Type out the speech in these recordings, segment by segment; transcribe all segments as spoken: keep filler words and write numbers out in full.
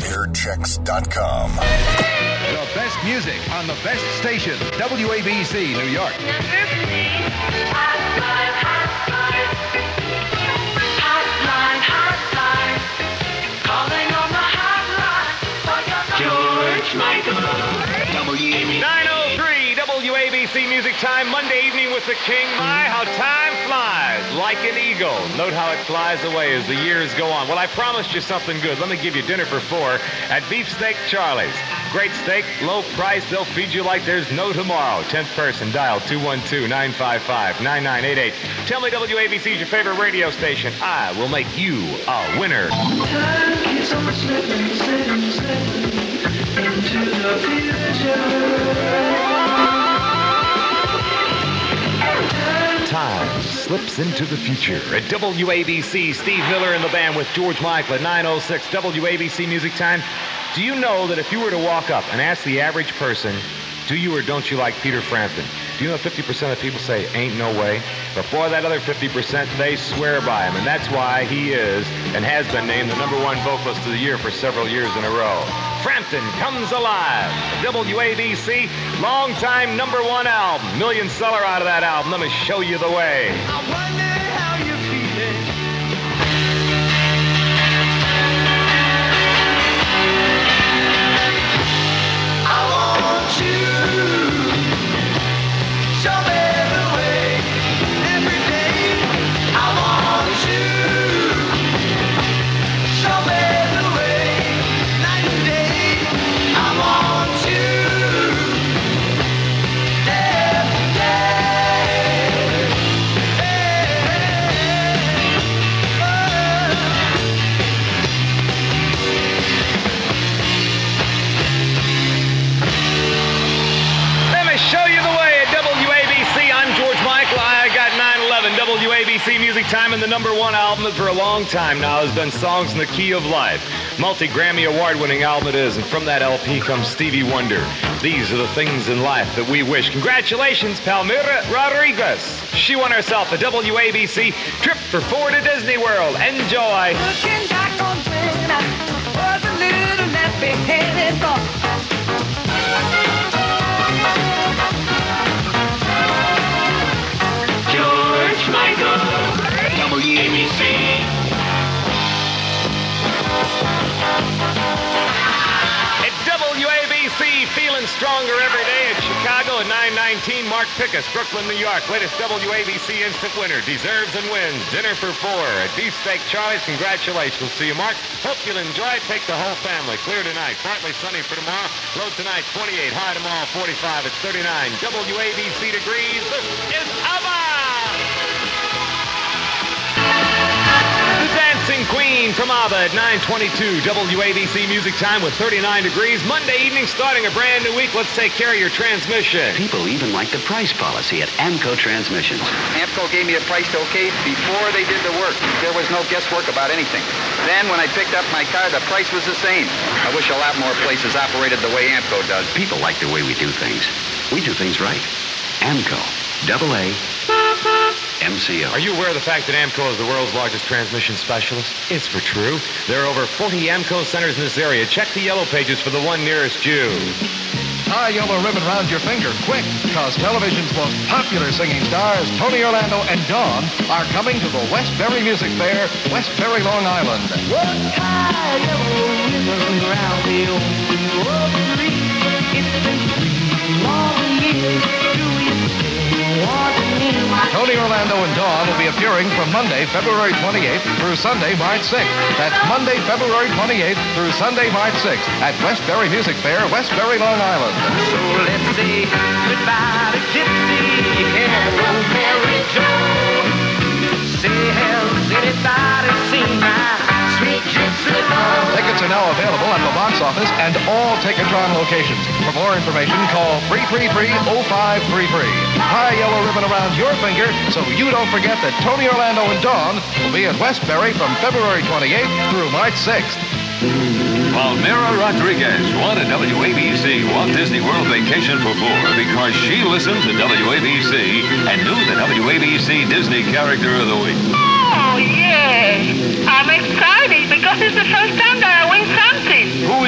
air checks dot com. The best music on the best station, W A B C, New York. Number three, hotline, hotline, hotline, hotline, calling on the hotline for your George Michael. W A B C. nine oh three W A B C Music Time, Monday evening with the King. My, how time flies like an eagle. Note how it flies away as the years go on. Well, I promised you something good. Let me give you dinner for four at Beefsteak Charlie's. Great steak, low price. They'll feed you like there's no tomorrow. tenth person, dial two one two, nine five five, nine nine eight eight. Tell me W A B C's your favorite radio station. I will make you a winner. Time keeps on slipping, slipping, slipping into the future. Time slips into the future at W A B C. Steve Miller and the band with George Michael at nine oh six W A B C Music Time. Do you know that if you were to walk up and ask the average person, do you or don't you like Peter Frampton? Do you know fifty percent of people say, ain't no way? But boy, that other fifty percent, they swear by him. And that's why he is and has been named the number one vocalist of the year for several years in a row. Frampton Comes Alive. W A B C, long-time number one album. Million seller out of that album. Let me show you the way. I wonder how you're feeling. I want you. Show me the way. Every day. I want you. Show me the way. Night and day. I want you. Every day. Let me show you the way at W A B C. I'm George Michael. I got nine eleven W A B C Music Time, and the number one album that for a long time now has been Songs in the Key of Life. Multi-Grammy award-winning album it is, and from that L P comes Stevie Wonder. These are the things in life that we wish. Congratulations, Palmyra Rodriguez. She won herself a W A B C trip for four to Disney World. Enjoy. Looking back on when I was a little nappy-headed boy. George Michael. W A B C. At W A B C, feeling stronger every day. At Chicago at nine nineteen, Mark Pickus, Brooklyn, New York. Latest W A B C instant winner. Deserves and wins. Dinner for four at Beefsteak Charlie's. Congratulations to you, Mark. Hope you'll enjoy it. Take the whole family. Clear tonight. Partly sunny for tomorrow. Low tonight, twenty-eight. High tomorrow, forty-five. It's thirty-nine. W A B C degrees. This is ABBA! The Dancing Queen from ABBA at nine twenty-two W A B C Music Time with thirty-nine degrees. Monday evening starting a brand new week. Let's take care of your transmission. People even like the price policy at AMCO Transmissions. AMCO gave me a price okay before they did the work. There was no guesswork about anything. Then when I picked up my car, the price was the same. I wish a lot more places operated the way AMCO does. People like the way we do things. We do things right. AMCO. Double A. M C O. Are you aware of the fact that AMCO is the world's largest transmission specialist? It's for true. There are over forty AMCO centers in this area. Check the yellow pages for the one nearest you. Tie a yellow ribbon around your finger, quick, because television's most popular singing stars, Tony Orlando and Dawn, are coming to the Westbury Music Fair, Westbury, Long Island. Tie yellow ribbon around the old tree. It's been three long years. Do you still want me? Tony Orlando and Dawn will be appearing from Monday, February twenty-eighth through Sunday, March sixth. That's Monday, February twenty-eighth through Sunday, March sixth at Westbury Music Fair, Westbury, Long Island. So let's say goodbye to Gypsy. Hello, Mary Jo. Say, has anybody seen my sweet Gypsy love? Tickets are now available at the box office and all Ticketron locations. For more information, call three three three, oh five three three. Tie a yellow ribbon around your finger so you don't forget that Tony Orlando and Dawn will be at Westbury from February twenty-eighth through March sixth. Palmyra Rodriguez won a W A B C Walt Disney World Vacation for four because she listened to W A B C and knew the W A B C Disney Character of the Week. Oh, yes. I'm excited because it's the first time that I win something. Who's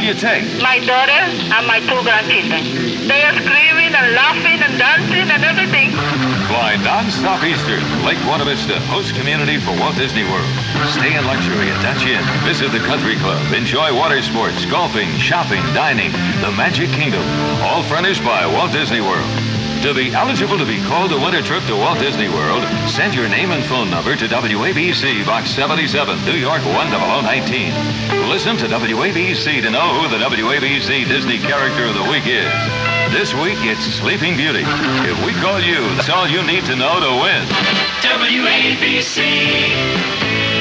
will you take? My daughter and my two grandchildren. They are screaming and laughing and dancing and everything. Fly non-stop Eastern, Lake Buena Vista, host community for Walt Disney World. Stay in luxury at Dutch Inn. Visit the country club. Enjoy water sports, golfing, shopping, dining. The Magic Kingdom. All furnished by Walt Disney World. To be eligible to be called a winter trip to Walt Disney World, send your name and phone number to W A B C, Box seventy-seven, New York one zero zero one nine. Listen to W A B C to know who the W A B C Disney Character of the Week is. This week, it's Sleeping Beauty. If we call you, that's all you need to know to win. W A B C.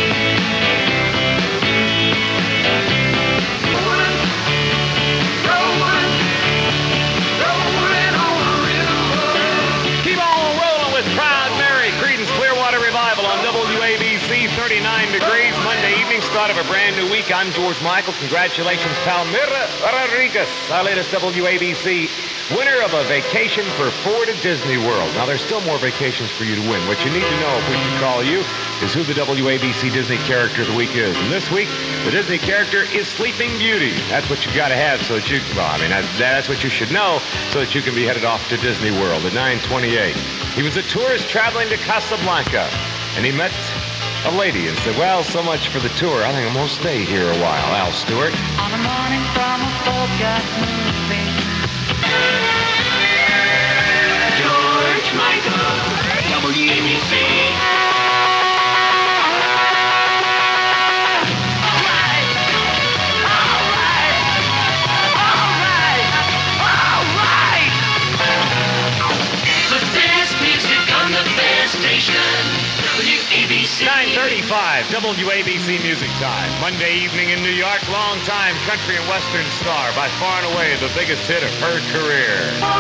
thirty-nine degrees, Monday evening, start of a brand new week. I'm George Michael. Congratulations, Palmira Rodriguez, our latest W A B C winner of a vacation for four to Disney World. Now, there's still more vacations for you to win. What you need to know, if we can call you, is who the W A B C Disney Character of the Week is. And this week, the Disney character is Sleeping Beauty. That's what you got to have so that you, well, I mean, that, that's what you should know so that you can be headed off to Disney World at nine twenty-eight. He was a tourist traveling to Casablanca, and he met a lady and said, well, so much for the tour. I think I'm going to stay here a while. Al Stewart. On a morning from a Bogart movie. George Michael, W A B C. nine thirty-five, W A B C Music Time. Monday evening in New York, long-time country and western star, by far and away the biggest hit of her career.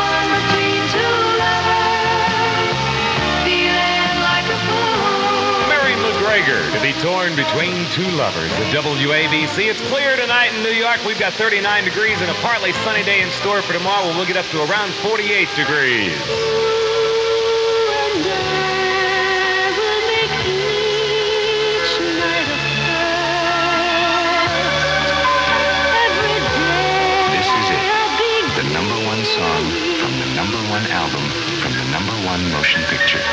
Mary McGregor, to be torn between two lovers at W A B C. It's clear tonight in New York. We've got thirty-nine degrees and a partly sunny day in store for tomorrow. We'll get up to around forty-eight degrees. Song from the number one album from the number one motion picture.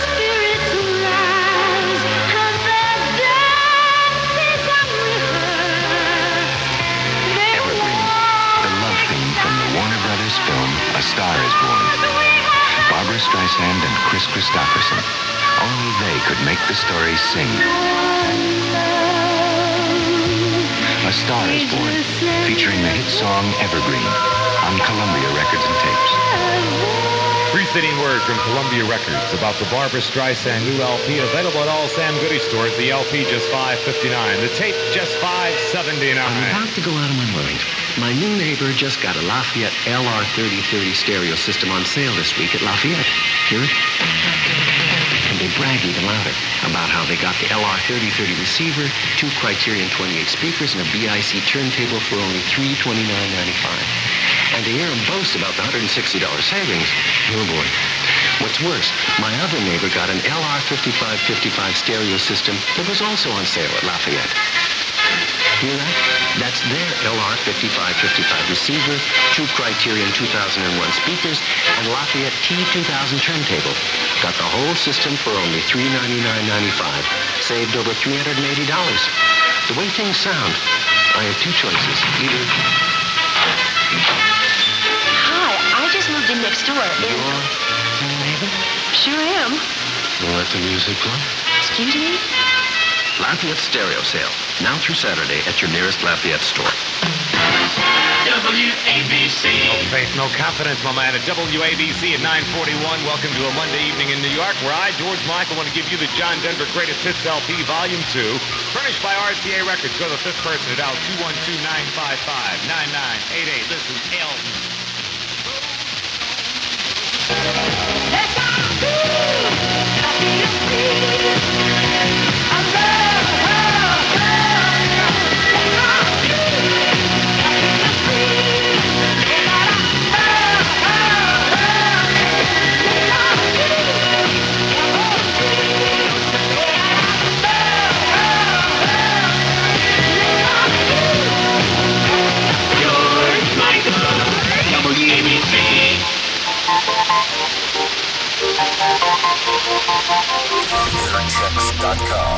Evergreen, the love theme from the Warner Brothers film A Star Is Born. Barbra Streisand and Chris Christopherson. Only they could make the story sing. A Star Is Born, featuring the hit song Evergreen. On Columbia Records and Tapes. Preceding word from Columbia Records about the Barbra Streisand new L P, available at all Sam Goody stores. The L P just five fifty-nine. The tape just five seventy-nine. I'm about to go out of my mind. My new neighbor just got a Lafayette L R thirty thirty stereo system on sale this week at Lafayette. Hear it? And they brag even louder about how they got the L R thirty thirty receiver, two Criterion twenty-eight speakers, and a B I C turntable for only three hundred twenty-nine ninety-five. And they hear him boast about the one hundred sixty dollars savings. Oh, boy. What's worse, my other neighbor got an L R fifty-five fifty-five stereo system that was also on sale at Lafayette. Hear that? That's their L R fifty-five fifty-five receiver, two Criterion two thousand one speakers, and Lafayette T two thousand turntable. Got the whole system for only three hundred ninety-nine ninety-five. Saved over three hundred eighty dollars. The way things sound, I have two choices. Either... Hi, I just moved in next door. And... You're your neighbor? Sure am. We'll let the music play. Excuse me? Lafayette Stereo Sale. Now through Saturday at your nearest Lafayette store. W A B C. No faith, no confidence, my man. At W A B C at nine forty-one. Welcome to a Monday evening in New York, where I, George Michael, want to give you the John Denver Greatest Hits L P Volume two, furnished by R C A Records. Go to the fifth person at dial two one two, nine five five, nine nine eight eight. This is Elton. Let's George airchecks dot com.